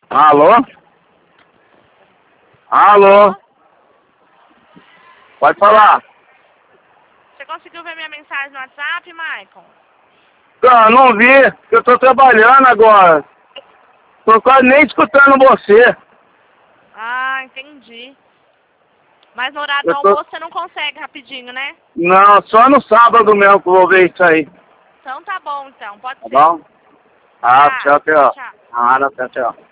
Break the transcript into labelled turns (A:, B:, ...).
A: Alô? Alô? Pode falar.
B: Você conseguiu ver minha mensagem no WhatsApp, Maicon?
A: Não vi, eu tô trabalhando agora. Tô quase nem escutando você.
B: Ah, entendi. Mas no horário do
A: Eu tô...
B: almoço você não consegue rapidinho, né?
A: Não, só no sábado mesmo que eu vou ver isso aí.
B: Então tá bom, então. Pode
A: Tá
B: ser.
A: bom? Ah, tchau, tchau.
B: Tchau.
A: Ah, tchau, tchau.